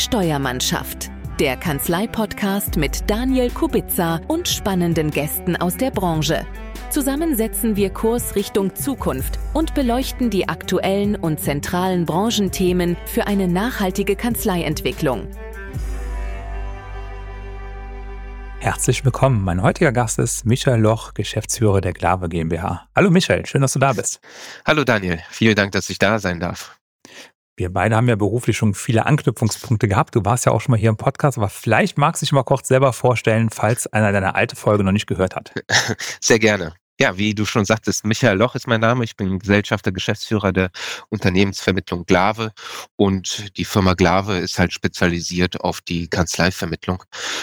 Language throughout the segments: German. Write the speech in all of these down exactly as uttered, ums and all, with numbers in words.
Steuermannschaft, der Kanzlei-Podcast mit Daniel Kubica und spannenden Gästen aus der Branche. Zusammen setzen wir Kurs Richtung Zukunft und beleuchten die aktuellen und zentralen Branchenthemen für eine nachhaltige Kanzleientwicklung. Herzlich willkommen. Mein heutiger Gast ist Michael Loch, Geschäftsführer der Glave GmbH. Hallo Michael, schön, dass du da bist. Hallo Daniel, vielen Dank, dass ich da sein darf. Wir beide haben ja beruflich schon viele Anknüpfungspunkte gehabt. Du warst ja auch schon mal hier im Podcast, aber vielleicht magst du dich mal kurz selber vorstellen, falls einer deine alte Folge noch nicht gehört hat. Sehr gerne. Ja, wie du schon sagtest, Michael Loch ist mein Name. Ich bin Gesellschafter, Geschäftsführer der Unternehmensvermittlung Glave und die Firma Glave ist halt spezialisiert auf die Kanzleivermittlung.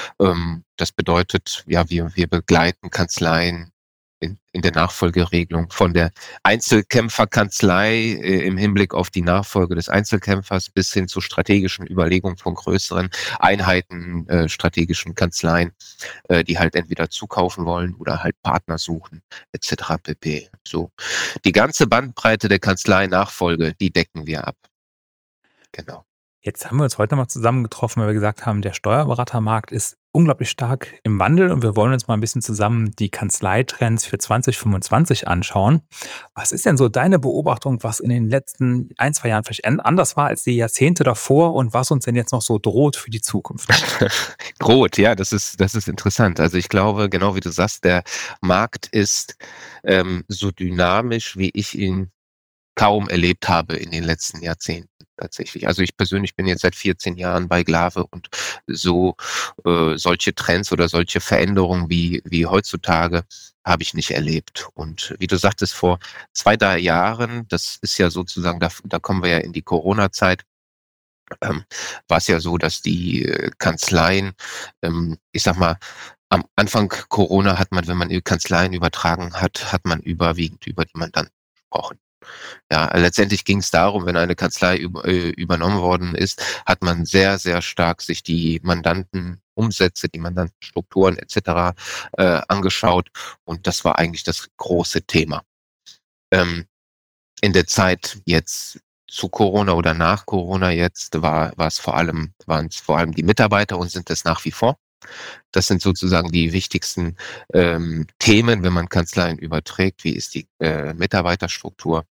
Das bedeutet, ja, wir, wir begleiten Kanzleien in, in der Nachfolgeregelung von der Einzelkämpferkanzlei äh, im Hinblick auf die Nachfolge des Einzelkämpfers bis hin zu strategischen Überlegungen von größeren Einheiten, äh, strategischen Kanzleien, äh, die halt entweder zukaufen wollen oder halt Partner suchen, et cetera pp. So, die ganze Bandbreite der Kanzlei-Nachfolge, die decken wir ab. Genau. Jetzt haben wir uns heute mal zusammengetroffen, weil wir gesagt haben, der Steuerberatermarkt ist unglaublich stark im Wandel und wir wollen uns mal ein bisschen zusammen die Kanzleitrends für zwanzig fünfundzwanzig anschauen. Was ist denn so deine Beobachtung, was in den letzten ein, zwei Jahren vielleicht anders war als die Jahrzehnte davor und was uns denn jetzt noch so droht für die Zukunft? Droht, ja, das ist, das ist interessant. Also ich glaube, genau wie du sagst, der Markt ist ähm, so dynamisch, wie ich ihn kaum erlebt habe in den letzten Jahrzehnten. Tatsächlich. Also ich persönlich bin jetzt seit vierzehn Jahren bei Glave und so äh, solche Trends oder solche Veränderungen wie wie heutzutage habe ich nicht erlebt. Und wie du sagtest, vor zwei, drei Jahren, das ist ja sozusagen, da, da kommen wir ja in die Corona-Zeit, ähm, war es ja so, dass die äh, Kanzleien, ähm, ich sag mal, am Anfang Corona hat man, wenn man Kanzleien übertragen hat, hat man überwiegend über die Mandanten gesprochen. Ja, letztendlich ging es darum, wenn eine Kanzlei über, äh, übernommen worden ist, hat man sehr, sehr stark sich die Mandantenumsätze, die Mandantenstrukturen et cetera äh, angeschaut und das war eigentlich das große Thema. Ähm, in der Zeit jetzt zu Corona oder nach Corona jetzt war, war es vor allem, waren es vor allem die Mitarbeiter und sind es nach wie vor. Das sind sozusagen die wichtigsten ähm, Themen, wenn man Kanzleien überträgt. Wie ist die äh, Mitarbeiterstruktur?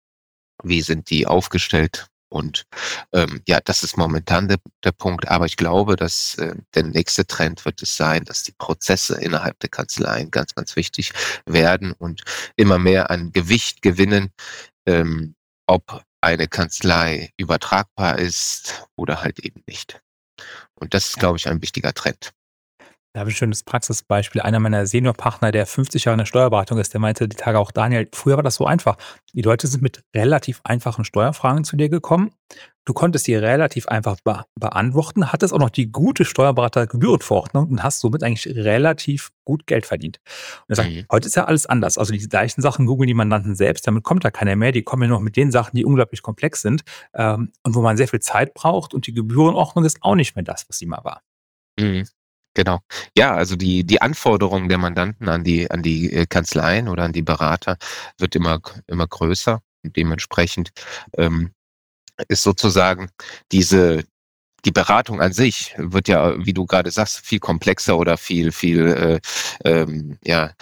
Wie sind die aufgestellt? Und ähm, ja, das ist momentan de, der Punkt. Aber ich glaube, dass äh, der nächste Trend wird es sein, dass die Prozesse innerhalb der Kanzleien ganz, ganz wichtig werden und immer mehr an Gewicht gewinnen, ähm, ob eine Kanzlei übertragbar ist oder halt eben nicht. Und das ist, glaube ich, ein wichtiger Trend. Da habe ich ein schönes Praxisbeispiel. Einer meiner Seniorpartner, der fünfzig Jahre in der Steuerberatung ist, der meinte die Tage auch, Daniel, früher war das so einfach. Die Leute sind mit relativ einfachen Steuerfragen zu dir gekommen. Du konntest die relativ einfach be- beantworten, hattest auch noch die gute Steuerberatergebührenverordnung und hast somit eigentlich relativ gut Geld verdient. Und er sagt, Mhm. heute ist ja alles anders. Also die gleichen Sachen googeln die Mandanten selbst, damit kommt da keiner mehr. Die kommen ja noch mit den Sachen, die unglaublich komplex sind ähm, und wo man sehr viel Zeit braucht und die Gebührenordnung ist auch nicht mehr das, was sie mal war. Mhm. Genau. Ja, also die die Anforderungen der Mandanten an die an die äh, Kanzleien oder an die Berater wird immer immer größer und dementsprechend ähm, ist sozusagen diese die Beratung an sich wird ja, wie du gerade sagst, viel komplexer oder viel viel äh, ähm, ja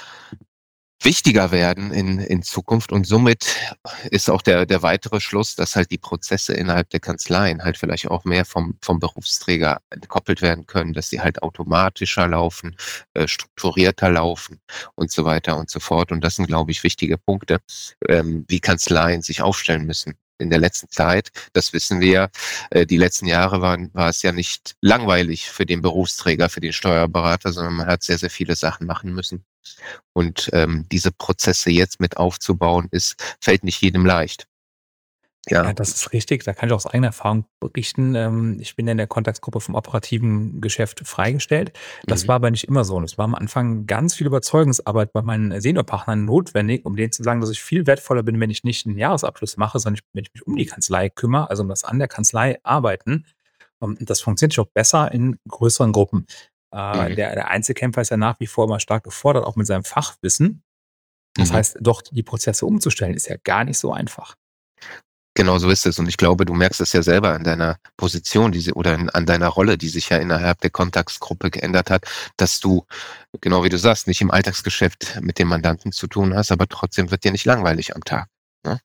wichtiger werden in in Zukunft und somit ist auch der der weitere Schluss, dass halt die Prozesse innerhalb der Kanzleien halt vielleicht auch mehr vom vom Berufsträger entkoppelt werden können, dass sie halt automatischer laufen, äh, strukturierter laufen und so weiter und so fort. Und das sind, glaube ich, wichtige Punkte, ähm, wie Kanzleien sich aufstellen müssen. In der letzten Zeit, das wissen wir ja, äh, die letzten Jahre waren war es ja nicht langweilig für den Berufsträger, für den Steuerberater, sondern man hat sehr, sehr viele Sachen machen müssen. Und ähm, diese Prozesse jetzt mit aufzubauen, ist fällt nicht jedem leicht. Ja, Ja. das ist richtig. Da kann ich aus eigener Erfahrung berichten. Ähm, ich bin ja in der Kontaktgruppe vom operativen Geschäft freigestellt. Das Mhm. war aber nicht immer so. Und es war am Anfang ganz viel Überzeugungsarbeit bei meinen Seniorpartnern notwendig, um denen zu sagen, dass ich viel wertvoller bin, wenn ich nicht einen Jahresabschluss mache, sondern ich, wenn ich mich um die Kanzlei kümmere, also um das an der Kanzlei arbeiten. Und das funktioniert auch besser in größeren Gruppen. Äh, Mhm. der, der Einzelkämpfer ist ja nach wie vor immer stark gefordert, auch mit seinem Fachwissen. Das Mhm. heißt, doch die Prozesse umzustellen, ist ja gar nicht so einfach. Genau so ist es. Und ich glaube, du merkst es ja selber an deiner Position diese, oder in, an deiner Rolle, die sich ja innerhalb der Kontaktgruppe geändert hat, dass du, genau wie du sagst, nicht im Alltagsgeschäft mit dem Mandanten zu tun hast, aber trotzdem wird dir nicht langweilig am Tag. Ne?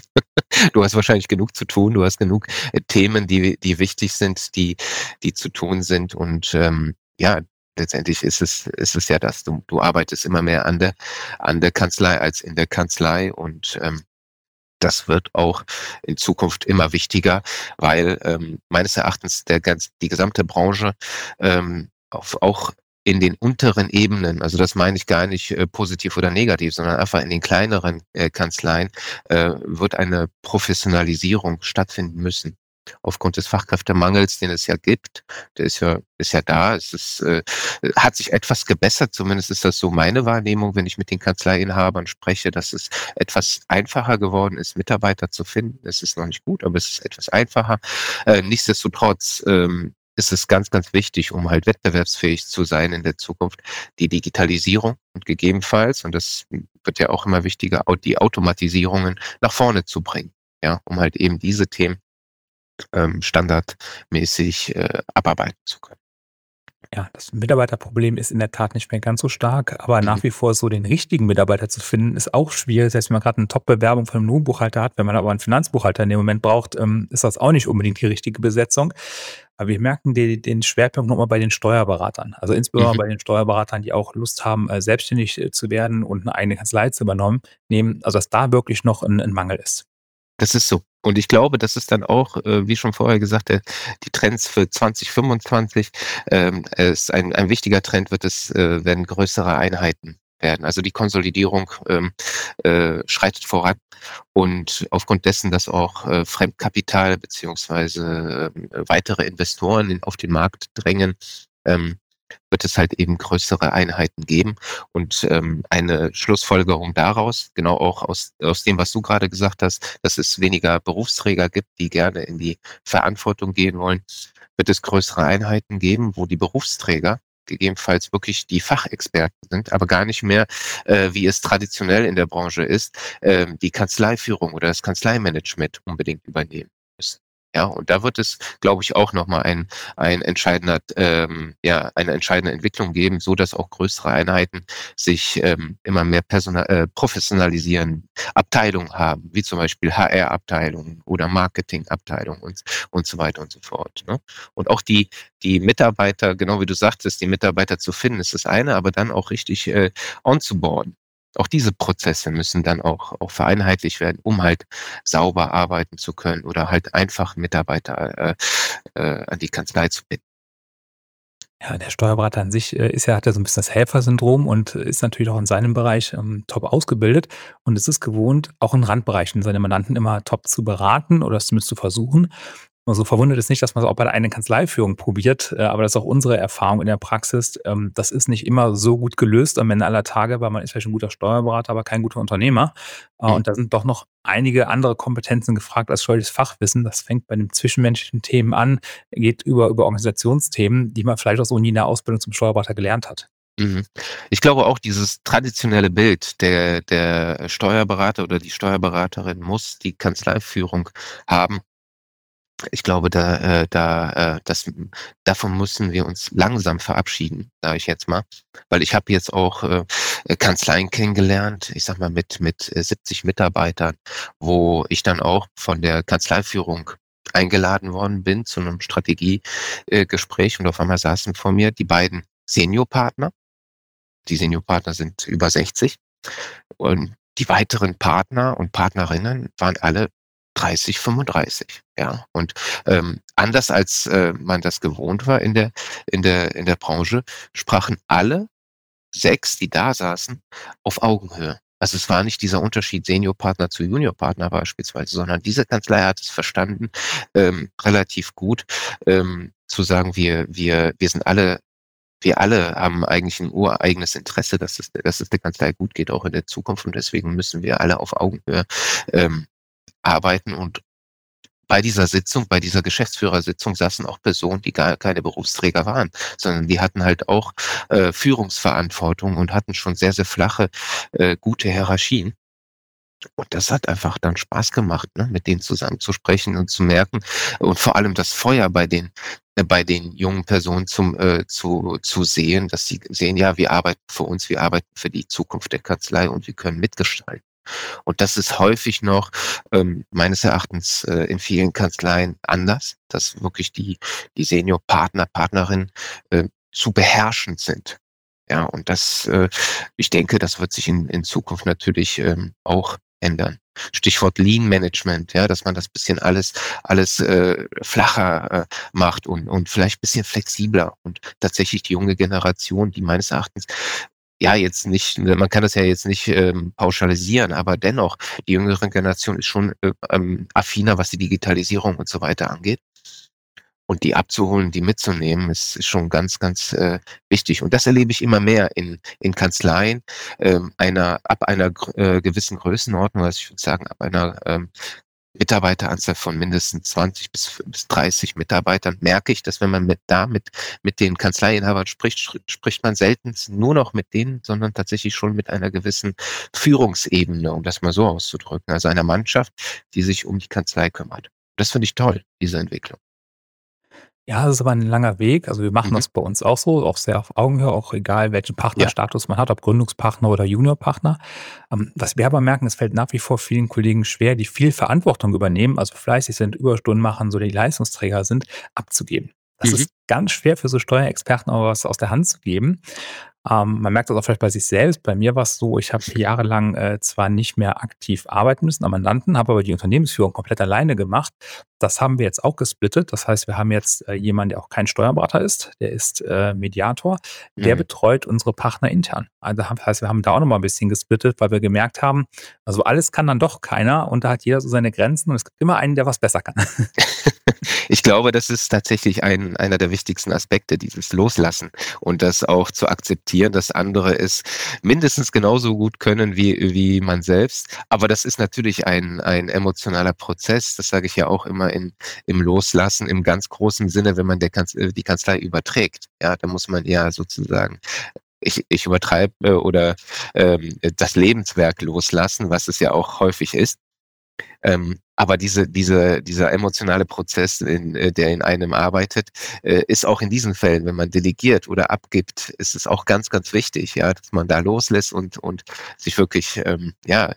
Du hast wahrscheinlich genug zu tun, du hast genug äh, Themen, die, die wichtig sind, die, die zu tun sind. Und ähm, ja, letztendlich ist es, ist es ja das. Du, du arbeitest immer mehr an der, an der Kanzlei als in der Kanzlei und ähm, das wird auch in Zukunft immer wichtiger, weil ähm, meines Erachtens der ganz, die gesamte Branche ähm, auf, auch in den unteren Ebenen, also das meine ich gar nicht äh, positiv oder negativ, sondern einfach in den kleineren äh, Kanzleien äh, wird eine Professionalisierung stattfinden müssen. Aufgrund des Fachkräftemangels, den es ja gibt, der ist ja, ist ja da. Es ist, äh, hat sich etwas gebessert, zumindest ist das so meine Wahrnehmung, wenn ich mit den Kanzleiinhabern spreche, dass es etwas einfacher geworden ist, Mitarbeiter zu finden. Es ist noch nicht gut, aber es ist etwas einfacher. Äh, nichtsdestotrotz ähm, ist es ganz, ganz wichtig, um halt wettbewerbsfähig zu sein in der Zukunft, die Digitalisierung und gegebenenfalls, und das wird ja auch immer wichtiger, die Automatisierungen nach vorne zu bringen. Ja, um halt eben diese Themen ähm, standardmäßig äh, abarbeiten zu können. Ja, das Mitarbeiterproblem ist in der Tat nicht mehr ganz so stark, aber Mhm. nach wie vor so den richtigen Mitarbeiter zu finden, ist auch schwierig. Selbst wenn man gerade eine Top-Bewerbung von einem Lohnbuchhalter hat, wenn man aber einen Finanzbuchhalter in dem Moment braucht, ähm, ist das auch nicht unbedingt die richtige Besetzung. Aber wir merken den, den Schwerpunkt nochmal bei den Steuerberatern. Also insbesondere Mhm. bei den Steuerberatern, die auch Lust haben, äh, selbstständig äh, zu werden und eine eigene Kanzlei zu übernommen, nehmen, also dass da wirklich noch ein, ein Mangel ist. Das ist so. Und ich glaube, das ist dann auch, äh, wie schon vorher gesagt, der, die Trends für zwanzig fünfundzwanzig. Ähm, ist ein, ein wichtiger Trend wird es, äh, werden größere Einheiten werden. Also die Konsolidierung ähm, äh, schreitet voran. Und aufgrund dessen, dass auch äh, Fremdkapital beziehungsweise äh, weitere Investoren in, auf den Markt drängen, ähm, wird es halt eben größere Einheiten geben. Und ähm, eine Schlussfolgerung daraus, genau auch aus, aus dem, was du gerade gesagt hast, dass es weniger Berufsträger gibt, die gerne in die Verantwortung gehen wollen, wird es größere Einheiten geben, wo die Berufsträger gegebenenfalls wirklich die Fachexperten sind, aber gar nicht mehr, äh, wie es traditionell in der Branche ist, äh, die Kanzleiführung oder das Kanzleimanagement unbedingt übernehmen müssen. Ja, und da wird es, glaube ich, auch nochmal ein, ein entscheidender, ähm, ja, eine entscheidende Entwicklung geben, so dass auch größere Einheiten sich ähm, immer mehr personal, äh, professionalisieren, Abteilungen haben, wie zum Beispiel H R-Abteilungen oder Marketing-Abteilungen und, und so weiter und so fort. Ne? Und auch die, die Mitarbeiter, genau wie du sagtest, die Mitarbeiter zu finden, ist das eine, aber dann auch richtig äh, onzuboarden. Auch diese Prozesse müssen dann auch, auch vereinheitlicht werden, um halt sauber arbeiten zu können oder halt einfach Mitarbeiter äh, äh, an die Kanzlei zu binden. Ja, der Steuerberater an sich äh, ist ja, hat ja so ein bisschen das Helfersyndrom und ist natürlich auch in seinem Bereich ähm, top ausgebildet und es ist gewohnt, auch in Randbereichen seine Mandanten immer top zu beraten oder es zumindest zu versuchen. Also verwundert es nicht, dass man es auch bei der eigenen Kanzleiführung probiert, äh, aber das ist auch unsere Erfahrung in der Praxis. Ähm, das ist nicht immer so gut gelöst am Ende aller Tage, weil man ist vielleicht ein guter Steuerberater, aber kein guter Unternehmer. Äh, Mhm. und da sind doch noch einige andere Kompetenzen gefragt als steuerliches Fachwissen. Das fängt bei den zwischenmenschlichen Themen an, geht über, über Organisationsthemen, die man vielleicht auch so nie in der Ausbildung zum Steuerberater gelernt hat. Mhm. Ich glaube auch, dieses traditionelle Bild, der, der Steuerberater oder die Steuerberaterin muss die Kanzleiführung haben. Ich glaube, da, äh, da, äh, das, davon müssen wir uns langsam verabschieden, sage ich jetzt mal, weil ich habe jetzt auch äh, Kanzleien kennengelernt, ich sag mal mit mit äh, siebzig Mitarbeitern, wo ich dann auch von der Kanzleiführung eingeladen worden bin zu einem Strategiegespräch äh, Gespräch und auf einmal saßen vor mir die beiden Seniorpartner. Die Seniorpartner sind über sechzig und die weiteren Partner und Partnerinnen waren alle dreißig, fünfunddreißig, ja. Und ähm, anders als äh, man das gewohnt war in der in der in der Branche, sprachen alle sechs, die da saßen, auf Augenhöhe. Also es war nicht dieser Unterschied Seniorpartner zu Juniorpartner beispielsweise, sondern diese Kanzlei hat es verstanden, ähm, relativ gut, ähm, zu sagen, wir wir wir sind alle wir alle haben eigentlich ein ureigenes Interesse, dass es, dass es der Kanzlei gut geht, auch in der Zukunft. Und deswegen müssen wir alle auf Augenhöhe ähm, arbeiten. Und bei dieser Sitzung, bei dieser Geschäftsführersitzung saßen auch Personen, die gar keine Berufsträger waren, sondern die hatten halt auch äh, Führungsverantwortung und hatten schon sehr, sehr flache, äh, gute Hierarchien. Und das hat einfach dann Spaß gemacht, ne, mit denen zusammen zu sprechen und zu merken und vor allem das Feuer bei den äh, bei den jungen Personen zum äh, zu zu sehen, dass sie sehen: „Ja, wir arbeiten für uns, wir arbeiten für die Zukunft der Kanzlei und wir können mitgestalten.“ Und das ist häufig noch, ähm, meines Erachtens, äh, in vielen Kanzleien anders, dass wirklich die die Seniorpartner, Partnerinnen, äh, zu beherrschend sind. Ja, und das, äh ich denke, das wird sich in in Zukunft natürlich, ähm, auch ändern. Stichwort Lean Management, ja, dass man das bisschen alles alles, äh, flacher, äh, macht und und vielleicht bisschen flexibler und tatsächlich die junge Generation, die meines Erachtens ja, jetzt nicht man kann das ja jetzt nicht, ähm, pauschalisieren, aber dennoch, die jüngere Generation ist schon, äh, ähm, affiner, was die Digitalisierung und so weiter angeht. Und die abzuholen, die mitzunehmen, ist ist schon ganz, ganz, äh, wichtig. Und das erlebe ich immer mehr in in Kanzleien, ähm, einer ab einer gr äh, gewissen Größenordnung, also ich würde sagen, ab einer, ähm, Mitarbeiteranzahl von mindestens zwanzig bis bis dreißig Mitarbeitern merke ich, dass wenn man mit da mit mit den Kanzleiinhabern spricht, sch spricht man seltenst nur noch mit denen, sondern tatsächlich schon mit einer gewissen Führungsebene, um das mal so auszudrücken, also einer Mannschaft, die sich um die Kanzlei kümmert. Das finde ich toll, diese Entwicklung. Ja, das ist aber 'n langer Weg. Also, wir machen Mhm. das bei uns auch so, auch sehr auf Augenhöhe, auch egal, welchen Ja. Partnerstatus man hat, ob Gründungspartner oder Juniorpartner. Ähm, was wir aber merken, es fällt nach wie vor vielen Kollegen schwer, die viel Verantwortung übernehmen, also fleißig sind, Überstunden machen, so die Leistungsträger sind, abzugeben. Das Mhm. ist ganz schwer für so Steuerexperten auch was aus der Hand zu geben. Ähm, man merkt das auch vielleicht bei sich selbst. Bei mir war's so, ich habe jahrelang, äh, zwar nicht mehr aktiv arbeiten müssen am Mandanten, habe aber die Unternehmensführung komplett alleine gemacht. Das haben wir jetzt auch gesplittet. Das heißt, wir haben jetzt, äh, jemanden, der auch kein Steuerberater ist, der ist, äh, Mediator. Der Mhm. betreut unsere Partner intern. Also, ha heißt, wir haben da auch noch mal 'n bisschen gesplittet, weil wir gemerkt haben, also, alles kann dann doch keiner und da hat jeder so seine Grenzen und es gibt immer einen, der was besser kann. Ich glaube, das ist tatsächlich ein einer der wichtigsten Aspekte, dieses Loslassen und das auch zu akzeptieren, dass andere es mindestens genauso gut können wie wie man selbst. Aber das ist natürlich ein ein emotionaler Prozess. Das sage ich ja auch immer in im Loslassen im ganz großen Sinne, wenn man der Kanz äh, die Kanzlei überträgt. Ja, da muss man ja sozusagen ich ich übertreibe, äh, oder, ähm, das Lebenswerk loslassen, was es ja auch häufig ist. Ähm, aber diese diese dieser emotionale Prozess, in äh, der in einem arbeitet, äh, ist auch in diesen Fällen, wenn man delegiert oder abgibt, ist es auch ganz, ganz wichtig, ja, dass man da loslässt und und sich wirklich, ähm, ja,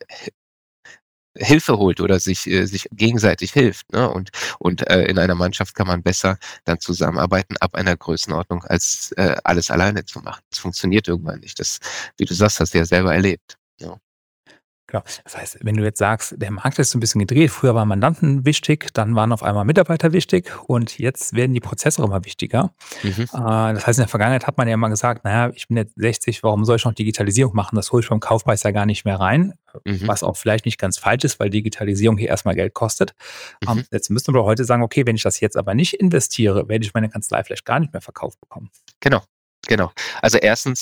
Hilfe holt oder sich äh, sich gegenseitig hilft, ne? Und und, äh, in einer Mannschaft kann man besser dann zusammenarbeiten ab einer Größenordnung, als, äh, alles alleine zu machen. Das funktioniert irgendwann nicht. Das, wie du sagst, hast du ja selber erlebt, ja. Genau. Das heißt, wenn du jetzt sagst, der Markt ist so 'n bisschen gedreht, früher waren Mandanten wichtig, dann waren auf einmal Mitarbeiter wichtig und jetzt werden die Prozesse immer wichtiger. Mhm. Äh, das heißt, in der Vergangenheit hat man ja immer gesagt: „Na ja, ich bin jetzt sechzig, warum soll ich noch Digitalisierung machen? Das hole ich vom Kaufpreis ja gar nicht mehr rein.“ Mhm. Was auch vielleicht nicht ganz falsch ist, weil Digitalisierung hier erst mal Geld kostet. Mhm. Ähm, jetzt müsste man doch heute sagen: „Okay, wenn ich das jetzt aber nicht investiere, werde ich meine Kanzlei vielleicht gar nicht mehr verkauft bekommen.“ Genau, genau. Also, erstens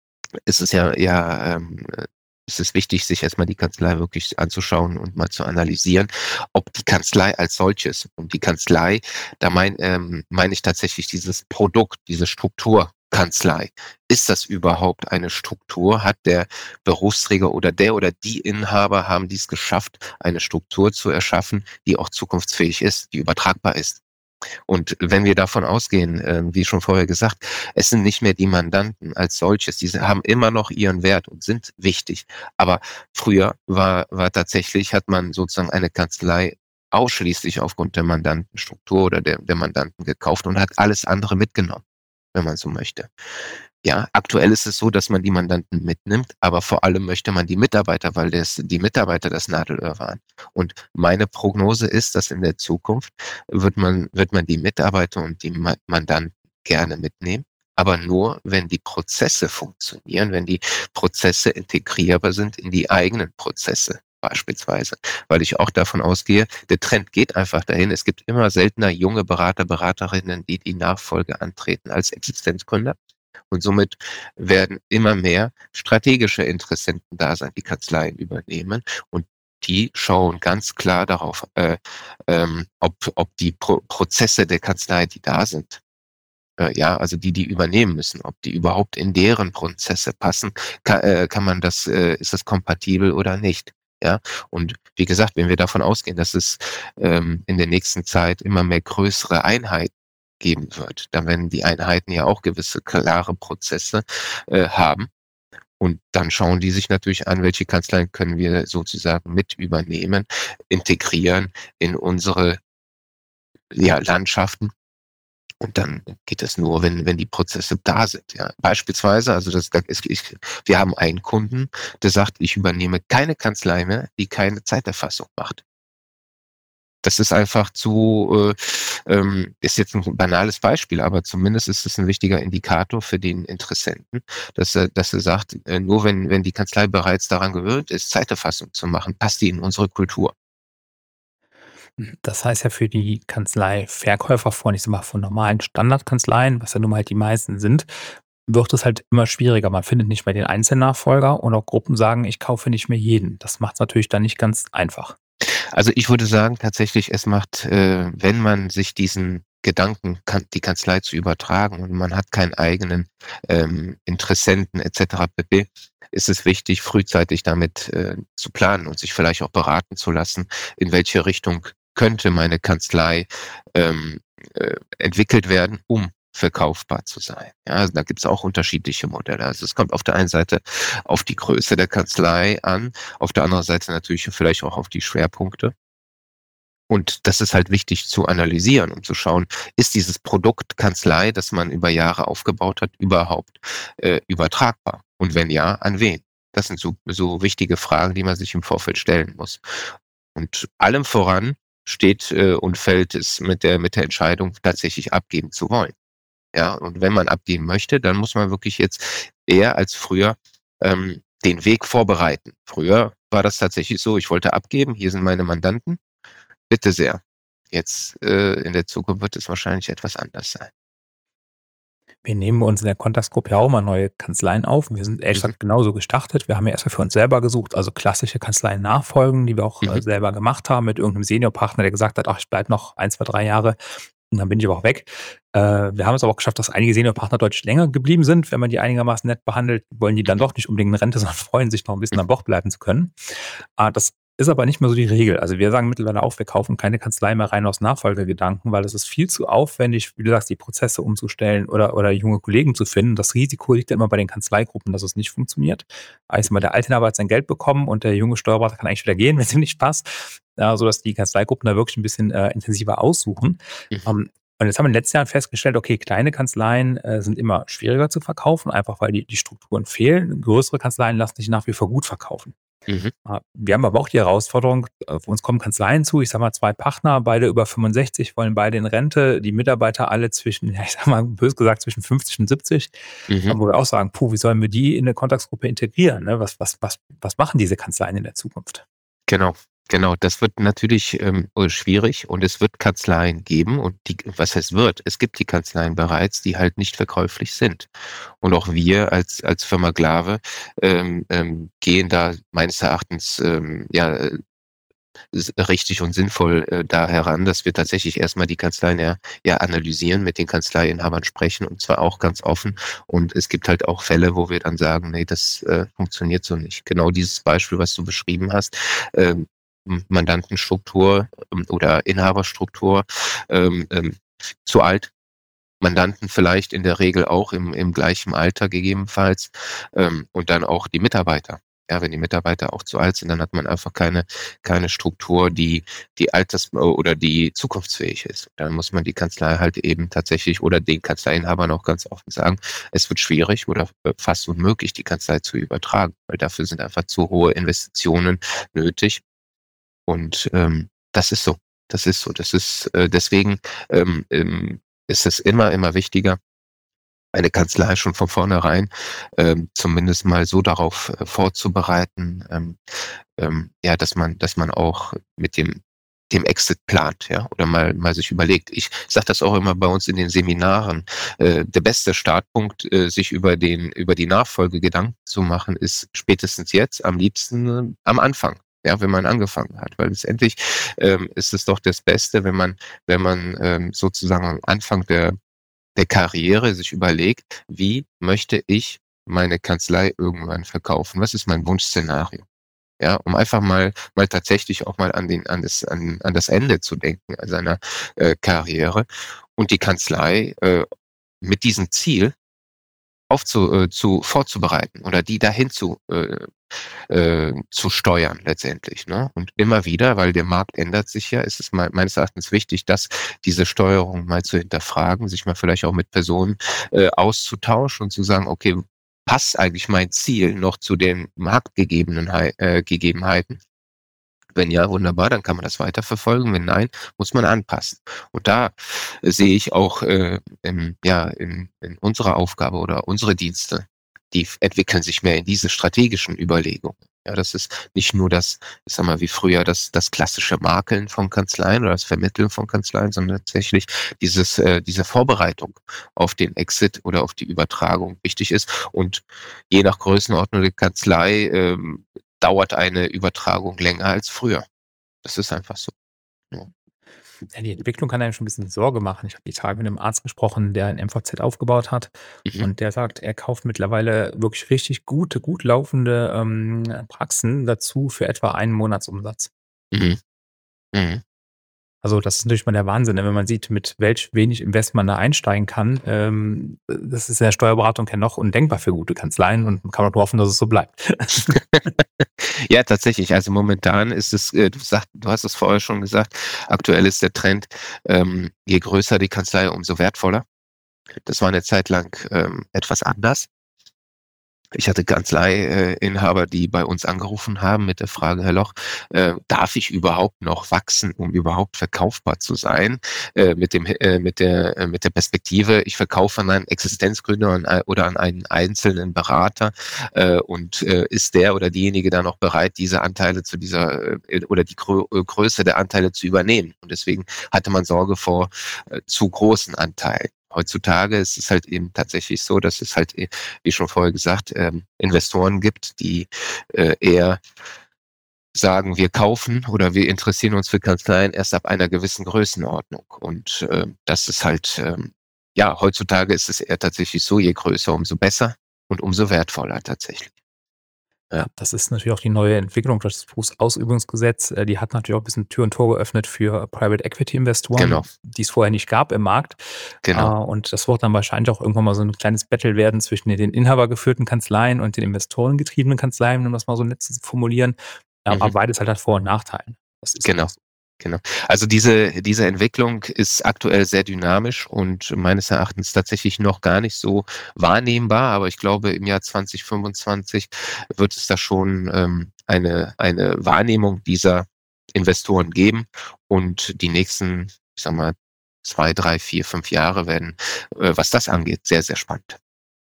ist es ja ja, ähm, äh ist es wichtig, sich erst mal die Kanzlei wirklich anzuschauen und mal zu analysieren, ob die Kanzlei als solches und die Kanzlei, da mein ähm, meine ich tatsächlich dieses Produkt, diese Struktur Kanzlei. Ist das überhaupt eine Struktur? Hat der Berufsträger oder der oder die Inhaber haben die's geschafft, eine Struktur zu erschaffen, die auch zukunftsfähig ist, die übertragbar ist? Und wenn wir davon ausgehen, äh, wie schon vorher gesagt, es sind nicht mehr die Mandanten als solches. Diese haben immer noch ihren Wert und sind wichtig. Aber früher war war tatsächlich hat man sozusagen eine Kanzlei ausschließlich aufgrund der Mandantenstruktur oder der der Mandanten gekauft und hat alles andere mitgenommen, wenn man so möchte. Ja, aktuell ist es so, dass man die Mandanten mitnimmt, aber vor allem möchte man die Mitarbeiter, weil das die Mitarbeiter das Nadelöhr waren. Und meine Prognose ist, dass in der Zukunft wird man wird man die Mitarbeiter und die Ma Mandanten gerne mitnehmen, aber nur, wenn die Prozesse funktionieren, wenn die Prozesse integrierbar sind in die eigenen Prozesse beispielsweise. Weil ich auch davon ausgehe, der Trend geht einfach dahin. Es gibt immer seltener junge Berater, Beraterinnen, die die Nachfolge antreten als Existenzgründer. Und somit werden immer mehr strategische Interessenten da sein, die Kanzleien übernehmen. Und die schauen ganz klar darauf, äh, ähm, ob ob die Pro Prozesse der Kanzlei, die da sind äh, ja, also die, die übernehmen müssen, ob die überhaupt in deren Prozesse passen. Ka äh, kann man das äh, ist das kompatibel oder nicht? Ja, und wie gesagt, wenn wir davon ausgehen, dass es ähm, in der nächsten Zeit immer mehr größere Einheiten geben wird, dann werden die Einheiten ja auch gewisse klare Prozesse äh, haben. Und dann schauen die sich natürlich an, welche Kanzleien können wir sozusagen mit übernehmen, integrieren in unsere ja, Landschaften. Und dann geht das nur, wenn wenn die Prozesse da sind, ja. Beispielsweise, also das da ist ich wir haben einen Kunden, der sagt: „Ich übernehme keine Kanzlei mehr, die keine Zeiterfassung macht.“ Das ist einfach zu äh, ähm, ist jetzt 'n banales Beispiel, aber zumindest ist es 'n wichtiger Indikator für den Interessenten, dass er dass er sagt, äh, nur wenn wenn die Kanzlei bereits daran gewöhnt ist, Zeiterfassung zu machen, passt die in unsere Kultur. Das heißt ja für die Kanzleiverkäufer von, ich sage mal, von normalen Standardkanzleien, was ja nun mal halt die meisten sind, wird es halt immer schwieriger. Man findet nicht mehr den Einzelnachfolger und auch Gruppen sagen: „Ich kaufe nicht mehr jeden.“ Das macht's natürlich dann nicht ganz einfach. Also, ich würde sagen tatsächlich, es macht, äh, wenn man sich diesen Gedanken kan die Kanzlei zu übertragen und man hat keinen eigenen, ähm, Interessenten et cetera pp., ist es wichtig, frühzeitig damit, äh, zu planen und sich vielleicht auch beraten zu lassen, in welche Richtung könnte meine Kanzlei, ähm, äh, entwickelt werden, um verkaufbar zu sein. Ja, also da gibt's auch unterschiedliche Modelle. Also, es kommt auf der einen Seite auf die Größe der Kanzlei an, auf der anderen Seite natürlich vielleicht auch auf die Schwerpunkte. Und das ist halt wichtig zu analysieren, um zu schauen, ist dieses Produkt Kanzlei, das man über Jahre aufgebaut hat, überhaupt, äh, übertragbar? Und wenn ja, an wen? Das sind so so wichtige Fragen, die man sich im Vorfeld stellen muss. Und allem voran steht, äh, und fällt es mit der mit der Entscheidung, tatsächlich abgeben zu wollen. Ja, und wenn man abgeben möchte, dann muss man wirklich jetzt eher als früher, ähm, den Weg vorbereiten. Früher war das tatsächlich so, ich wollte abgeben, hier sind meine Mandanten, bitte sehr. Jetzt, äh, in der Zukunft wird es wahrscheinlich etwas anders sein. Wir nehmen bei uns in der Kontaktgruppe ja auch immer neue Kanzleien auf. Wir sind Mhm, exakt genauso gestartet. Wir haben ja erst mal für uns selber gesucht, also klassische Kanzleien nachfolgen, die wir auch, äh, mhm, selber gemacht haben mit irgendeinem Seniorpartner, der gesagt hat: „Ach, ich bleibe noch ein, zwei, drei Jahre und dann bin ich aber auch weg.“ Äh, wir haben es aber auch geschafft, dass einige Seniorpartner deutlich länger geblieben sind. Wenn man die einigermaßen nett behandelt, wollen die dann mhm, doch nicht unbedingt in Rente, sondern freuen sich noch ein bisschen mhm, am Bord bleiben zu können. Ah, das ist aber nicht mehr so die Regel. Also, wir sagen mittlerweile auch, wir kaufen keine Kanzlei mehr rein aus Nachfolgegedanken, weil es ist viel zu aufwendig, wie du sagst, die Prozesse umzustellen oder oder junge Kollegen zu finden. Das Risiko liegt ja immer bei den Kanzleigruppen, dass es nicht funktioniert. Ah, ich sage mal, der Altinhaber hat sein Geld bekommen und der junge Steuerberater kann eigentlich wieder gehen, wenn's ihm nicht passt, ja, sodass die Kanzleigruppen da wirklich ein bisschen, äh, intensiver aussuchen. mhm. Ähm, und jetzt haben wir in den letzten Jahren festgestellt, okay, kleine Kanzleien, äh, sind immer schwieriger zu verkaufen, einfach weil die die Strukturen fehlen. Größere Kanzleien lassen sich nach wie vor gut verkaufen. Mhm. Ah, wir haben aber auch die Herausforderung, auf uns kommen Kanzleien zu, ich sage mal zwei Partner, beide über fünfundsechzig, wollen beide in Rente, die Mitarbeiter alle zwischen, ja, ich sage mal böse gesagt, zwischen fünfzig und siebzig, Mhm. wo wir auch sagen: „Puh, wie sollen wir die in 'ne Kontaktgruppe integrieren, ne? Was was was was machen diese Kanzleien in der Zukunft?“ Genau, genau. Das wird natürlich, ähm, äh, schwierig und es wird Kanzleien geben und die was heißt wird? Es gibt die Kanzleien bereits, die halt nicht verkäuflich sind. Und auch wir als als Firma Glawe, ähm, ähm, gehen da meines Erachtens, ähm, ja, äh, s richtig und sinnvoll, äh, da heran, dass wir tatsächlich erst mal die Kanzleien ja ja analysieren, mit den Kanzleiinhabern sprechen und zwar auch ganz offen. Und es gibt halt auch Fälle, wo wir dann sagen: „Ne, das, äh, funktioniert so nicht.“ Genau dieses Beispiel, was du beschrieben hast, ähm, M Mandantenstruktur, ähm, oder Inhaberstruktur, ähm, ähm, zu alt. Mandanten vielleicht in der Regel auch im im gleichen Alter gegebenenfalls, ähm, und dann auch die Mitarbeiter. Ja, wenn die Mitarbeiter auch zu alt sind, dann hat man einfach keine keine Struktur, die die alters äh, oder die zukunftsfähig ist. Dann muss man die Kanzlei halt eben tatsächlich oder den Kanzleiinhabern auch ganz offen sagen, es wird schwierig oder, äh, fast unmöglich, die Kanzlei zu übertragen, weil dafür sind einfach zu hohe Investitionen nötig. Und, ähm, das ist so. Das ist so. Das ist, äh, deswegen, ähm, ähm, ist es immer, immer wichtiger, eine Kanzlei schon von vornherein, ähm, zumindest mal so darauf, äh, vorzubereiten, ähm, ähm, ja, dass man dass man auch mit dem dem Exit plant, ja, oder mal mal sich überlegt. Ich sage das auch immer bei uns in den Seminaren. Äh, der beste Startpunkt, äh, sich über den über die Nachfolge Gedanken zu machen, ist spätestens jetzt, am liebsten, äh, am Anfang, ja, wenn man angefangen hat. Weil letztendlich, ähm, ist es doch das Beste, wenn man wenn man, ähm, sozusagen am Anfang der der Karriere sich überlegt: „Wie möchte ich meine Kanzlei irgendwann verkaufen? Was ist mein Wunschszenario?“ Ja, um einfach mal mal tatsächlich auch mal an den an das an an das Ende zu denken seiner, äh, Karriere und die Kanzlei, äh, mit diesem Ziel aufzu äh, zu vorzubereiten oder die dahin zu äh, äh, zu steuern letztendlich, ne? Und immer wieder, weil der Markt ändert sich ja, ist es mei meines Erachtens wichtig, dass diese Steuerung mal zu hinterfragen, sich mal vielleicht auch mit Personen, äh, auszutauschen und zu sagen: „Okay, passt eigentlich mein Ziel noch zu den Marktgegebenenhei äh, Gegebenheiten?“ Wenn ja, wunderbar, dann kann man das weiterverfolgen. Wenn nein, muss man anpassen. Und da sehe ich auch, äh, im ja, in in unserer Aufgabe oder unsere Dienste, die f entwickeln sich mehr in diese strategischen Überlegungen. Ja, das ist nicht nur das, ich sage mal, wie früher das das klassische Makeln von Kanzleien oder das Vermitteln von Kanzleien, sondern tatsächlich dieses äh, diese Vorbereitung auf den Exit oder auf die Übertragung wichtig ist. Und je nach Größenordnung der Kanzlei, ähm, dauert eine Übertragung länger als früher. Das ist einfach so, ja. Ja, die Entwicklung kann einem schon 'n bisschen Sorge machen. Ich habe die Tage mit 'nem Arzt gesprochen, der 'n M V Z aufgebaut hat Mhm. und der sagt, er kauft mittlerweile wirklich richtig gute, gut laufende, ähm, Praxen dazu für etwa einen Monatsumsatz. Mhm. Mhm. Also, das ist natürlich mal der Wahnsinn, ne, wenn man sieht, mit welch wenig Invest man da einsteigen kann. Ähm, äh, das ist in der Steuerberatung ja noch undenkbar für gute Kanzleien und man kann auch nur hoffen, dass es so bleibt. Ja, tatsächlich. Also, momentan ist es, äh du sagt du hast es vorher schon gesagt, aktuell ist der Trend, ähm, je größer die Kanzlei, umso wertvoller. Das war 'ne Zeit lang, ähm, etwas anders. Ich hatte Kanzlei äh, Inhaber, die bei uns angerufen haben mit der Frage: „Herr Loch, äh, darf ich überhaupt noch wachsen, um überhaupt verkaufbar zu sein?“ Äh, mit dem äh, mit der äh, mit der Perspektive, ich verkaufe an einen Existenzgründer an ei oder an einen einzelnen Berater, äh, und, äh, ist der oder diejenige dann noch bereit, diese Anteile zu dieser äh, oder die Grö äh, Größe der Anteile zu übernehmen? Und deswegen hatte man Sorge vor, äh, zu großen Anteilen. Heutzutage ist es halt eben tatsächlich so, dass es halt, äh, wie schon vorher gesagt, ähm, Investoren gibt, die, äh, eher sagen: „Wir kaufen oder wir interessieren uns für Kanzleien erst ab einer gewissen Größenordnung.“ Und, äh, das ist halt, ähm ja, heutzutage ist es eher tatsächlich so, je größer, umso besser und umso wertvoller tatsächlich. Ja, Ja. das ist natürlich auch die neue Entwicklung durch das Berufsausübungsgesetz. Äh, die hat natürlich auch 'n bisschen Tür und Tor geöffnet für Private Equity Investoren, Genau. die es vorher nicht gab im Markt. Äh, Genau. und das wird dann wahrscheinlich auch irgendwann mal so 'n kleines Battle werden zwischen den inhabergeführten Kanzleien und den investorengetriebenen Kanzleien, um das mal so nett zu formulieren. Ja, aber Mhm. beides halt hat Vor und Nachteile. Das ist Genau, einfach so. genau. Also, diese diese Entwicklung ist aktuell sehr dynamisch und meines Erachtens tatsächlich noch gar nicht so wahrnehmbar, aber ich glaube, im Jahr zwanzig fünfundzwanzig wird es da schon, ähm, eine eine Wahrnehmung dieser Investoren geben und die nächsten, ich sage mal, zwei, drei, vier, fünf Jahre werden, äh, was das angeht, sehr, sehr spannend.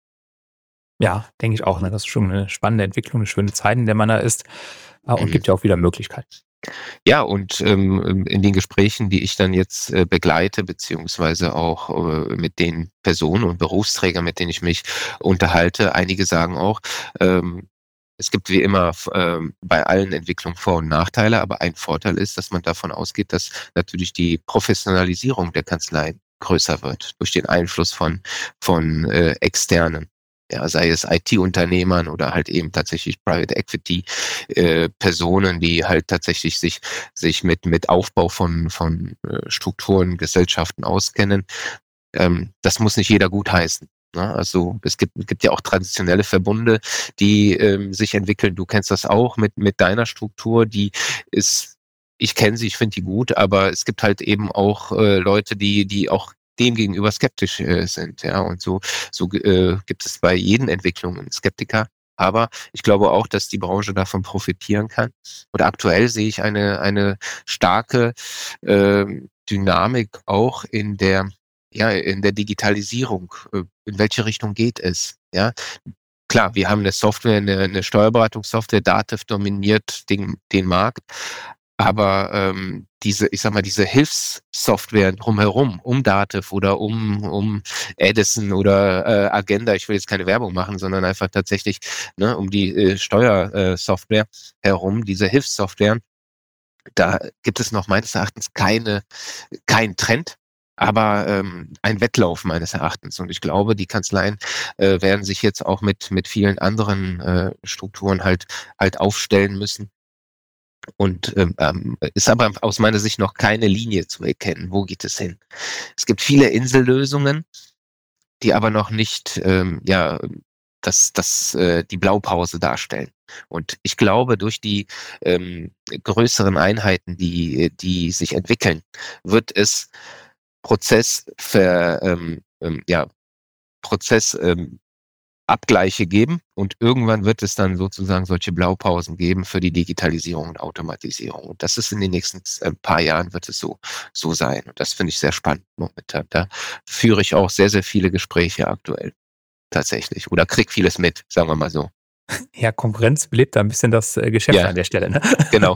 Ja, denke ich auch, ne? Das ist schon 'ne spannende Entwicklung, 'ne schöne Zeit, in der man da ist, äh, und Mhm. gibt ja auch wieder Möglichkeiten. Ja, und, ähm, ähm, in den Gesprächen, die ich dann jetzt, äh, begleite, beziehungsweise auch, äh, mit den Personen und Berufsträgern, mit denen ich mich unterhalte, einige sagen auch, ähm, es gibt wie immer f ähm, bei allen Entwicklungen Vor und Nachteile, aber ein Vorteil ist, dass man davon ausgeht, dass natürlich die Professionalisierung der Kanzleien größer wird durch den Einfluss von von, äh, Externen. Ja, sei es IT-Unternehmern oder halt eben tatsächlich Private Equity, äh, Personen, die halt tatsächlich sich sich mit mit Aufbau von von, äh, Strukturen, Gesellschaften auskennen. Ähm, das muss nicht jeder gutheißen, ne? Also, es gibt gibt ja auch traditionelle Verbunde, die, ähm, sich entwickeln. Du kennst das auch mit mit deiner Struktur, die ist ich kenne sie, ich finde die gut, aber es gibt halt eben auch, äh, Leute, die die auch dem gegenüber skeptisch, äh, sind, ja? Und so so g äh, gibt es bei jeden Entwicklungen Skeptiker. Aber ich glaube auch, dass die Branche davon profitieren kann. Oder aktuell sehe ich eine eine starke, ähm, Dynamik auch in der ja, in der Digitalisierung. Äh, in welche Richtung geht es, ja? Klar, wir haben 'ne Software, 'ne 'ne Steuerberatungssoftware, Datev dominiert den den Markt, aber, ähm, diese ich sage mal, diese Hilfssoftware drumherum, um Datev oder um um Edison oder, äh, Agenda, ich will jetzt keine Werbung machen, sondern einfach tatsächlich, ne, um die, äh, Steuer äh, Software herum, diese Hilfssoftwaren, da gibt es noch meines Erachtens keine keinen Trend, aber, ähm, ein Wettlauf meines Erachtens. Und ich glaube, die Kanzleien, äh, werden sich jetzt auch mit mit vielen anderen, äh, Strukturen halt halt aufstellen müssen, Und ähm, ähm, ist aber aus meiner Sicht noch keine Linie zu erkennen. Wo geht es hin? Es gibt viele Insellösungen, die aber noch nicht ähm, ja das, das, äh, die Blaupause darstellen. Und ich glaube, durch die ähm, größeren Einheiten, die, die sich entwickeln, wird es Prozess ver, ähm, ähm, ja, Prozess ähm, Abgleiche geben und irgendwann wird es dann sozusagen solche Blaupausen geben für die Digitalisierung und Automatisierung. Und das ist in den nächsten äh, paar Jahren wird es so, so sein. Und das finde ich sehr spannend momentan. Da führe ich auch sehr, sehr viele Gespräche aktuell tatsächlich oder krieg vieles mit, sagen wir mal so. Ja, Konkurrenz belebt da ein bisschen das äh, Geschäft Ja, an der Stelle, ne? genau.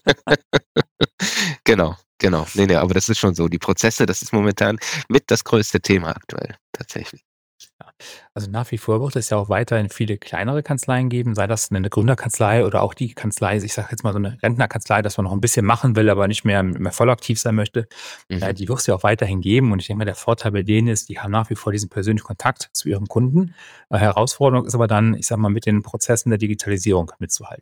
Genau, genau. Nee, nee, aber das ist schon so. Die Prozesse, das ist momentan mit das größte Thema aktuell, tatsächlich. Ja. Also nach wie vor wird es ja auch weiterhin viele kleinere Kanzleien geben, sei das eine Gründerkanzlei oder auch die Kanzlei, ich sage jetzt mal so eine Rentnerkanzlei, dass man noch ein bisschen machen will, aber nicht mehr mehr voll aktiv sein möchte. Äh, Mhm. die wird es ja auch weiterhin geben und ich denke mal, der Vorteil bei denen ist, die haben nach wie vor diesen persönlichen Kontakt zu ihren Kunden. Äh, Herausforderung ist aber dann, ich sage mal, mit den Prozessen der Digitalisierung mitzuhalten.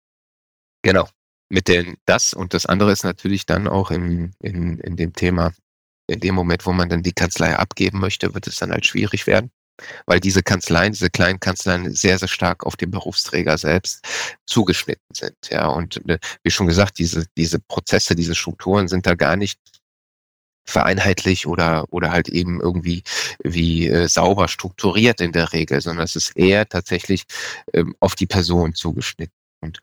Genau. Mit den das und das andere ist natürlich dann auch in in in dem Thema in dem Moment, wo man dann die Kanzlei abgeben möchte, wird es dann halt schwierig werden, weil diese Kanzleien, diese kleinen Kanzleien sehr, sehr stark auf den Berufsträger selbst zugeschnitten sind, ja. Und, äh, wie schon gesagt, diese diese Prozesse, diese Strukturen sind da gar nicht vereinheitlich oder oder halt eben irgendwie wie, äh, sauber strukturiert in der Regel, sondern es ist eher tatsächlich, ähm, auf die Person zugeschnitten. Und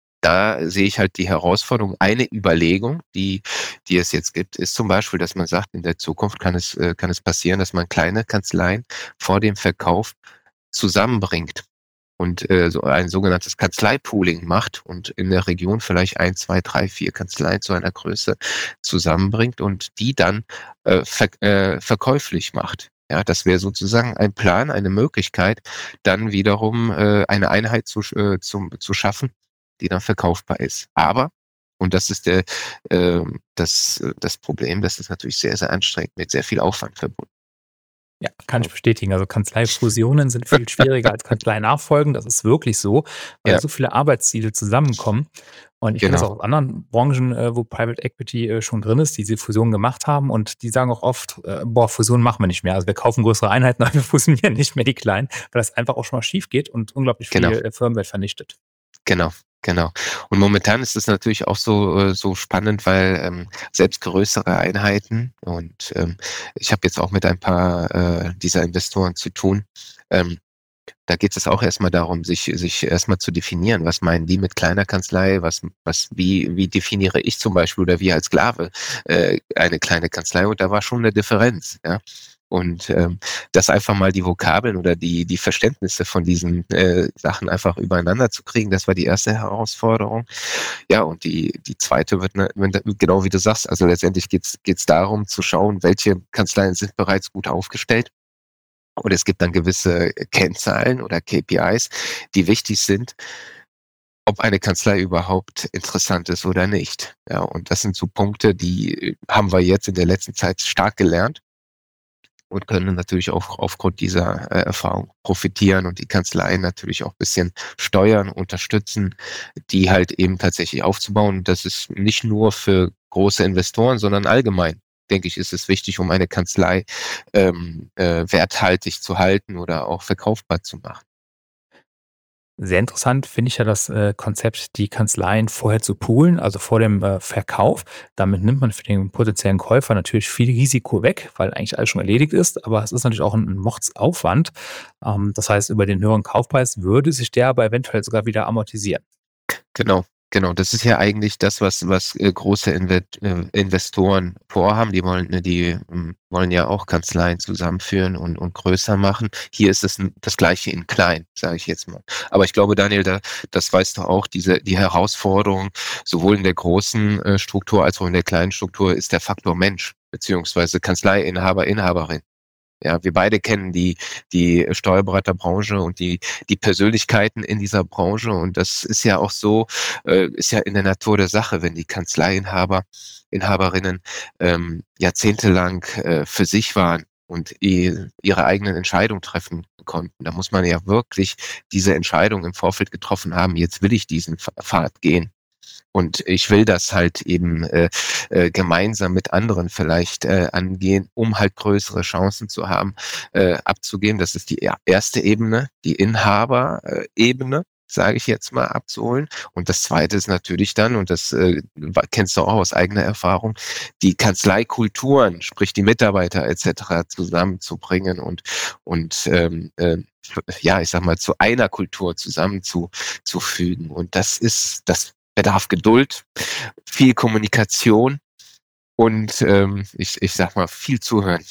da sehe ich halt die Herausforderung. Eine Überlegung, die die es jetzt gibt, ist zum Beispiel, dass man sagt, in der Zukunft kann es äh, kann es passieren, dass man kleine Kanzleien vor dem Verkauf zusammenbringt und, äh, so ein sogenanntes Kanzleipooling macht und in der Region vielleicht ein, zwei, drei, vier Kanzleien zu einer Größe zusammenbringt und die dann, äh, verk äh, verkäuflich macht. Ja, das wäre sozusagen ein Plan, eine Möglichkeit, dann wiederum, äh, eine Einheit zu sch äh, zum zu schaffen, die dann verkaufbar ist. Aber, und das ist der, ähm, das äh, das Problem, das ist natürlich sehr, sehr anstrengend, mit sehr viel Aufwand verbunden. Ja, kann ich bestätigen. Also Kanzleifusionen sind viel schwieriger als Kanzleinachfolgen. Das ist wirklich so, weil Ja, so viele Arbeitsziele zusammenkommen. Und ich kenne das genau, auch aus anderen Branchen, äh, wo Private Equity äh, schon drin ist, die diese Fusionen gemacht haben. Und die sagen auch oft, äh, boah, Fusionen machen wir nicht mehr. Also wir kaufen größere Einheiten, aber wir fusionieren nicht mehr die kleinen, weil das einfach auch schon mal schief geht und unglaublich viel genau. äh, Firmenwert vernichtet. Genau, genau. Und momentan ist es natürlich auch so äh, so spannend, weil, ähm, selbst größere Einheiten und, ähm, ich habe jetzt auch mit ein paar, äh, dieser Investoren zu tun. Ähm, Da geht es auch erstmal darum, sich sich erstmal zu definieren. Was meinen die mit kleiner Kanzlei? Was was wie wie definiere ich zum Beispiel oder wir als Sklave, äh, eine kleine Kanzlei? Und da war schon eine Differenz, ja. Und, ähm, das einfach mal die Vokabeln oder die die Verständnisse von diesen, äh, Sachen einfach übereinander zu kriegen, das war die erste Herausforderung. Ja, und die die zweite wird, ne, wenn da genau wie du sagst, also letztendlich geht's geht's darum zu schauen, welche Kanzleien sind bereits gut aufgestellt. Und es gibt dann gewisse Kennzahlen oder K P Is, die wichtig sind, ob eine Kanzlei überhaupt interessant ist oder nicht. Ja, und das sind so Punkte, die äh, haben wir jetzt in der letzten Zeit stark gelernt und können natürlich auch aufgrund dieser äh, Erfahrung profitieren und die Kanzleien natürlich auch bisschen steuern, unterstützen, die halt eben tatsächlich aufzubauen. Das ist nicht nur für große Investoren, sondern allgemein, denke ich, ist es wichtig, um eine Kanzlei ähm, äh, werthaltig zu halten oder auch verkaufbar zu machen. Sehr interessant finde ich ja das äh, Konzept, die Kanzleien vorher zu poolen, also vor dem äh, Verkauf. Damit nimmt man für den potenziellen Käufer natürlich viel Risiko weg, weil eigentlich alles schon erledigt ist. Aber es ist natürlich auch ein, ein Mordsaufwand. Ähm, das heißt, über den höheren Kaufpreis würde sich der aber eventuell sogar wieder amortisieren. Genau, genau. Das ist ja eigentlich das, was was, äh, große Inve äh, Investoren vorhaben. Die wollen ne, die, hm, wollen ja auch Kanzleien zusammenführen und und größer machen. Hier ist es 'n das Gleiche in klein, sage ich jetzt mal. Aber ich glaube, Daniel, da das weißt du auch, diese die Herausforderung sowohl in der großen, äh, Struktur als auch in der kleinen Struktur ist der Faktor Mensch beziehungsweise Kanzleiinhaber, Inhaberin. Ja, wir beide kennen die die Steuerberaterbranche und die die Persönlichkeiten in dieser Branche und das ist ja auch so äh, ist ja in der Natur der Sache, wenn die Kanzleiinhaber, Inhaberinnen, ähm, jahrzehntelang, äh, für sich waren und i ihre eigenen Entscheidungen treffen konnten. Da muss man ja wirklich diese Entscheidung im Vorfeld getroffen haben: „Jetzt will ich diesen Pf Pfad gehen.“ Und ich will das halt eben äh, äh, gemeinsam mit anderen vielleicht äh, angehen, um halt größere Chancen zu haben, äh, abzugeben. Das ist die erste Ebene, die Inhaber-Ebene, sage ich jetzt mal, abzuholen. Und das zweite ist natürlich dann, und das äh, kennst du auch aus eigener Erfahrung, die Kanzleikulturen, sprich die Mitarbeiter et cetera zusammenzubringen und und ähm, äh, ja, ich sag mal, zu einer Kultur zusammenzufügen. Und das ist, das bedarf Geduld, viel Kommunikation und ähm, ich, ich sag mal, viel Zuhören.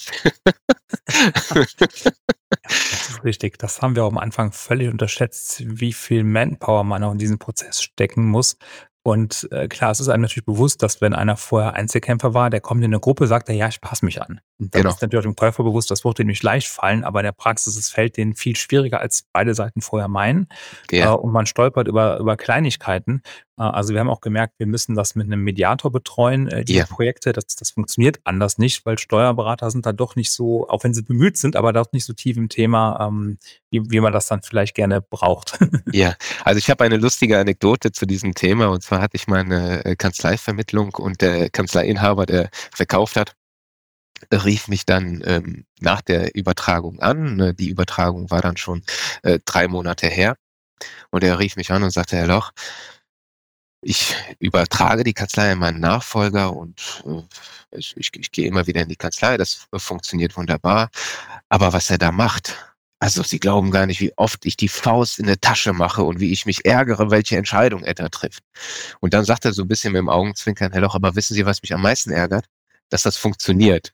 Das ist richtig. Das haben wir auch am Anfang völlig unterschätzt, wie viel Manpower man auch in diesen Prozess stecken muss. Und äh, klar, es ist einem natürlich bewusst, dass wenn einer vorher Einzelkämpfer war, der kommt in eine Gruppe, sagt er, ja, ich passe mich an. Und dann Genau. ist natürlich auch dem Käufer bewusst, das wird ihm nicht leicht fallen, aber in der Praxis es fällt denen viel schwieriger, als beide Seiten vorher meinen. Ja. Äh, und man stolpert über, über Kleinigkeiten. Äh, also wir haben auch gemerkt, wir müssen das mit einem Mediator betreuen, äh, diese Ja. Projekte. Das, das funktioniert anders nicht, weil Steuerberater sind da doch nicht so, auch wenn sie bemüht sind, aber doch nicht so tief im Thema, ähm, wie, wie man das dann vielleicht gerne braucht. Ja, also ich habe eine lustige Anekdote zu diesem Thema, und zwar hatte ich mal eine äh, Kanzleivermittlung und der Kanzleiinhaber, der verkauft hat, rief mich dann ähm, nach der Übertragung an. Ne, Die Übertragung war dann schon äh, drei Monate her und er rief mich an und sagte, Herr Loch, ich übertrage die Kanzlei an meinen Nachfolger und äh, ich, ich, ich gehe immer wieder in die Kanzlei, das äh, funktioniert wunderbar, aber was er da macht, also Sie glauben gar nicht, wie oft ich die Faust in der Tasche mache und wie ich mich ärgere, welche Entscheidung er da trifft. Und dann sagt er so ein bisschen mit dem Augenzwinkern, Herr Loch, aber wissen Sie, was mich am meisten ärgert? Dass das funktioniert.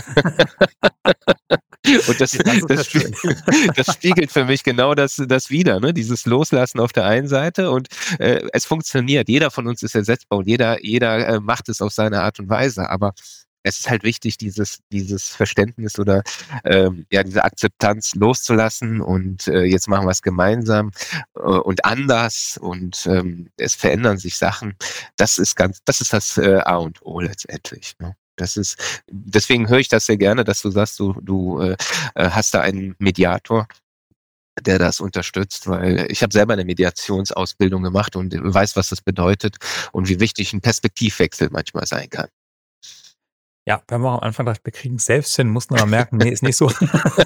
Und das, Das ist ja das, schön. das spiegelt für mich genau das, das wider, ne? Dieses Loslassen auf der einen Seite und äh, es funktioniert. Jeder von uns ist ersetzbar und jeder, jeder äh, macht es auf seine Art und Weise. Aber es ist halt wichtig, dieses, dieses Verständnis oder ähm, ja, diese Akzeptanz loszulassen und äh, jetzt machen wir es gemeinsam äh, und anders und ähm, es verändern sich Sachen. Das ist ganz, das ist das äh, A und O letztendlich. Ne? Das ist, deswegen höre ich das sehr gerne, dass du sagst, du, du äh, hast da einen Mediator, der das unterstützt, weil ich habe selber eine Mediationsausbildung gemacht und weiß, was das bedeutet und wie wichtig ein Perspektivwechsel manchmal sein kann. Ja, wir haben auch am Anfang gedacht, wir kriegen es selbst hin, mussten aber merken, nee, ist nicht so.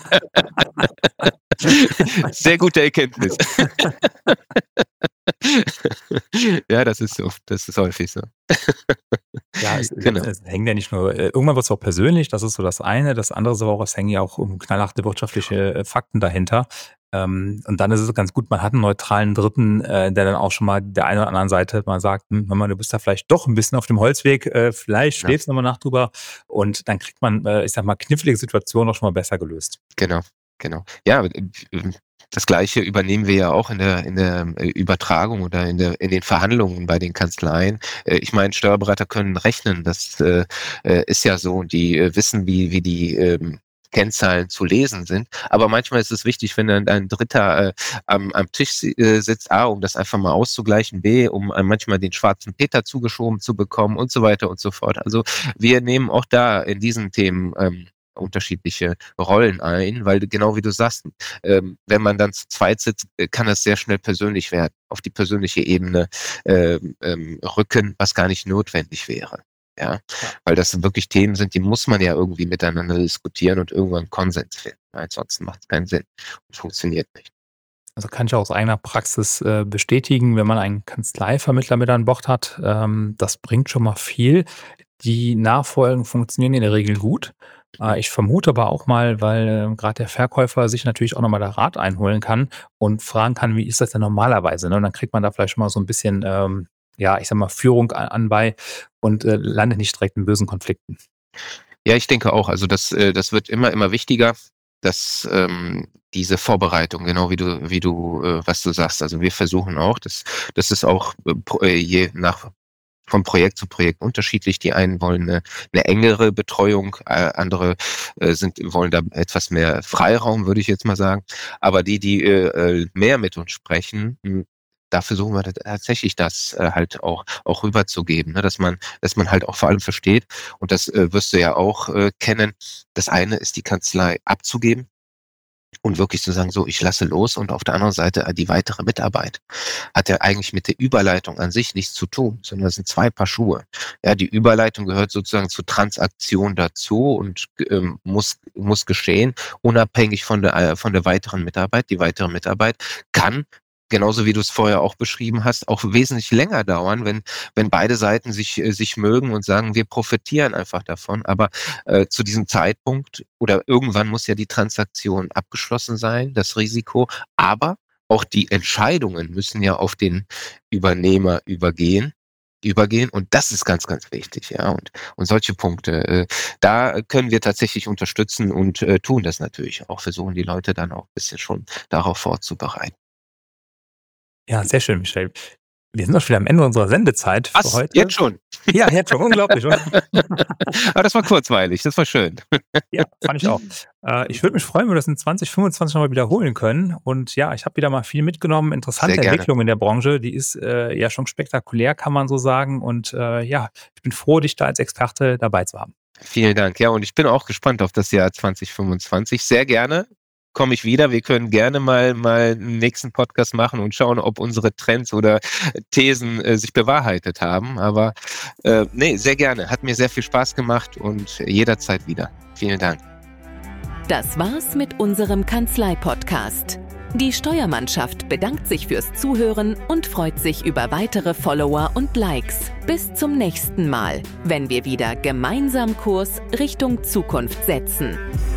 Sehr gute Erkenntnis. Ja, das ist so. Das ist häufig so. Ja, es, Genau. es hängt ja nicht nur, äh, irgendwann wird es auch persönlich, das ist so das eine. Das andere ist aber auch, es hängen ja auch um knallharte wirtschaftliche äh, Fakten dahinter. Ähm, und dann ist es ganz gut, man hat einen neutralen Dritten, äh, der dann auch schon mal der einen oder anderen Seite mal sagt, hm, hör mal, du bist da vielleicht doch ein bisschen auf dem Holzweg, äh, vielleicht Ja. schläfst du nochmal Nacht drüber und dann kriegt man, äh, ich sag mal, knifflige Situationen auch schon mal besser gelöst. Genau, genau. Ja, äh, das Gleiche übernehmen wir ja auch in der in der äh, Übertragung oder in der in den Verhandlungen bei den Kanzleien. Äh, ich meine, Steuerberater können rechnen, das äh, äh, ist ja so, und die äh, wissen, wie wie die ähm, Kennzahlen zu lesen sind. Aber manchmal ist es wichtig, wenn dann ein Dritter äh, am, am Tisch si- äh, sitzt, A, um das einfach mal auszugleichen, B, um äh, manchmal den schwarzen Peter zugeschoben zu bekommen und so weiter und so fort. Also wir nehmen auch da in diesen Themen ähm, unterschiedliche Rollen ein, weil genau wie du sagst, ähm, wenn man dann zu zweit sitzt, äh, kann das sehr schnell persönlich werden, auf die persönliche Ebene ähm, ähm, rücken, was gar nicht notwendig wäre. Ja, weil das wirklich Themen sind, die muss man ja irgendwie miteinander diskutieren und irgendwann Konsens finden. Ansonsten macht es keinen Sinn und funktioniert nicht. Also kann ich auch aus eigener Praxis äh, bestätigen, wenn man einen Kanzleivermittler mit an Bord hat, ähm, das bringt schon mal viel. Die Nachfolgen funktionieren in der Regel gut. Äh, ich vermute aber auch mal, weil äh, gerade der Verkäufer sich natürlich auch nochmal da Rat einholen kann und fragen kann, wie ist das denn normalerweise? Ne? Und dann kriegt man da vielleicht schon mal so ein bisschen, ähm, ja, ich sag mal, Führung an, an bei und äh, landet nicht direkt in bösen Konflikten. Ja, ich denke auch. Also das, äh, das wird immer, immer wichtiger, dass ähm, diese Vorbereitung, genau wie du, wie du, äh, was du sagst. Also wir versuchen auch, das, das ist auch äh, pro- äh, je nach von Projekt zu Projekt unterschiedlich. Die einen wollen eine, eine engere Betreuung, äh, andere äh, sind wollen da etwas mehr Freiraum, würde ich jetzt mal sagen. Aber die, die äh, äh, mehr mit uns sprechen, mh, da versuchen wir tatsächlich das äh, halt auch auch rüberzugeben, ne? Dass man dass man halt auch vor allem versteht, und das äh, wirst du ja auch äh, kennen. Das eine ist die Kanzlei abzugeben Und wirklich zu sagen, so, ich lasse los, und auf der anderen Seite die weitere Mitarbeit hat ja eigentlich mit der Überleitung an sich nichts zu tun, sondern das sind zwei Paar Schuhe. Ja, die Überleitung gehört sozusagen zur Transaktion dazu und ähm, muss, muss geschehen, unabhängig von der, äh, von der weiteren Mitarbeit. Die weitere Mitarbeit kann, genauso wie du es vorher auch beschrieben hast, auch wesentlich länger dauern, wenn, wenn beide Seiten sich, äh, sich mögen und sagen, wir profitieren einfach davon. Aber äh, zu diesem Zeitpunkt oder irgendwann muss ja die Transaktion abgeschlossen sein, das Risiko. Aber auch die Entscheidungen müssen ja auf den Übernehmer übergehen. übergehen und das ist ganz, ganz wichtig, ja, und, und solche Punkte, äh, da können wir tatsächlich unterstützen und äh, tun das natürlich auch, versuchen die Leute dann auch ein bisschen schon darauf vorzubereiten. Ja, sehr schön, Michel. Wir sind doch schon wieder am Ende unserer Sendezeit für Was? heute. Jetzt schon? Ja, jetzt schon. Unglaublich, oder? Aber das war kurzweilig, das war schön. Ja, fand ich auch. Äh, ich würde mich freuen, wenn wir das in zwanzig fünfundzwanzig nochmal wiederholen können. Und ja, ich habe wieder mal viel mitgenommen. Interessante Sehr gerne. Entwicklung in der Branche. Die ist äh, ja schon spektakulär, kann man so sagen. Und äh, ja, ich bin froh, dich da als Experte dabei zu haben. Vielen Dank. Ja, und ich bin auch gespannt auf das Jahr zwanzig fünfundzwanzig. Sehr gerne komme ich wieder. Wir können gerne mal, mal einen nächsten Podcast machen und schauen, ob unsere Trends oder Thesen äh, sich bewahrheitet haben. Aber äh, nee, sehr gerne. Hat mir sehr viel Spaß gemacht und jederzeit wieder. Vielen Dank. Das war's mit unserem Kanzlei-Podcast. Die Steuermannschaft bedankt sich fürs Zuhören und freut sich über weitere Follower und Likes. Bis zum nächsten Mal, wenn wir wieder gemeinsam Kurs Richtung Zukunft setzen.